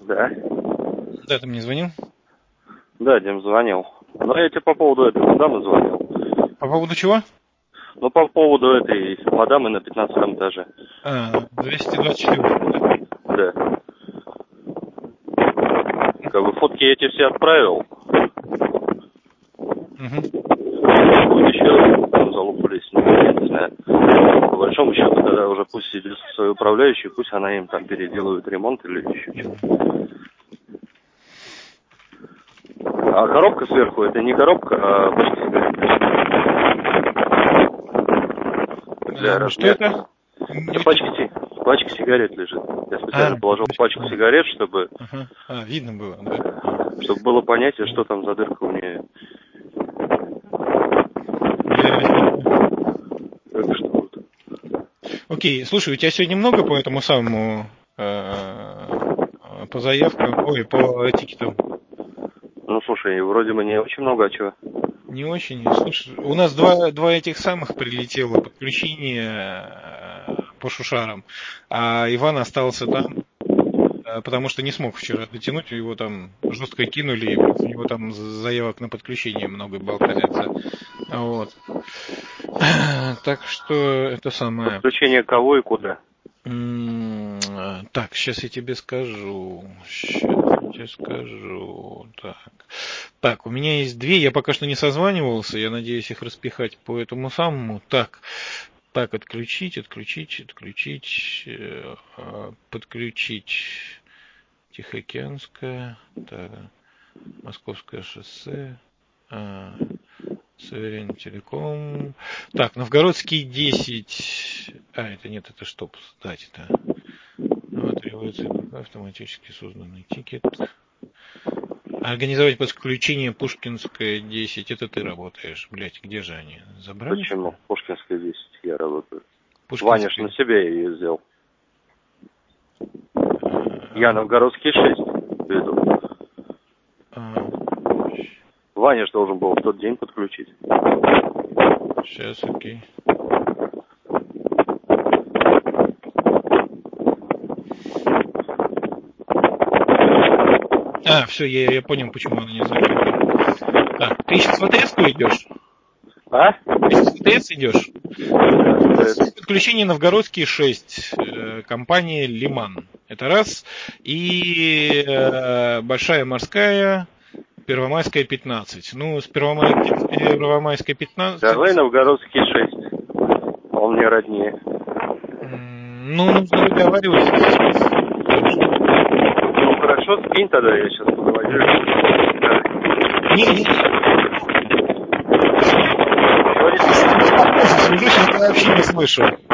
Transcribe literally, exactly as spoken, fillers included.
Да. Да, ты мне звонил? Да, Дим, звонил. Но я тебе по поводу этой мадамы звонил. По поводу чего? Ну, по поводу этой мадамы на пятнадцатом этаже. А, двести двадцать четыре. Да. Как бы фотки я тебе все отправил. Угу. Будет еще там залупались, ну, я не знаю. По большому счету, тогда уже пусть идет свой управляющий, пусть она им там переделывает ремонт или еще что-то. А коробка сверху, это не коробка, а пачка сигарет. Для А, размера. что это? Это пачка, си- пачка сигарет лежит. Я специально А, положил пачку а. сигарет, чтобы, Ага. А, видно было, да? чтобы было понятие, что там за дырка у нее. Так что вот. Окей, слушай, у тебя сегодня много по этому самому, э, по заявкам, ой, по тикетам? Ну, слушай, вроде бы не очень много, а чего? Не очень. Слушай, у нас два, два этих самых прилетело подключение э, по шушарам, а Иван остался там, э, потому что не смог вчера дотянуть, его там жестко кинули, и у него там заявок на подключение много болтается. Вот. Так что это самое. Подключение кого и куда? М, Так, сейчас я тебе скажу. Сейчас я тебе скажу. Так. Так, у меня есть две, я пока что не созванивался, я надеюсь их распихать по этому самому. Так, так, отключить, отключить, отключить, э, а, подключить Тихоокеанское, так, Московское шоссе, а, Северин Телеком. Так, Новгородский десять. А, это нет, это чтоб сдать, да. Вот, требуется автоматически созданный тикет. Организовать подключение Пушкинская десять. Это ты работаешь. Блять, где же они? Забрали? Почему? Пушкинская десять я работаю. Пушкинская... Ваня ж на себя ее сделал. А, Я Новгородский шесть веду. а, Ваня ж должен был в тот день подключить. сейчас, окей. А, все, я, я понял, почему она не закрыта. Так, ты сейчас в АТС идешь? А? Ты сейчас в АТС идешь? Да, Подключение Новгородский шесть, э, компания Лиман. Это раз. И э, Большая морская, Первомайская пятнадцать. Ну, с Первомай... Первомайской пятнадцать... Давай Новгородский шесть. Он мне роднее. Ну, нужно договариваться. Ну хорошо, скинь тогда, я сейчас поговорю. Не, не. Свяжусь, я тебя вообще не слышу.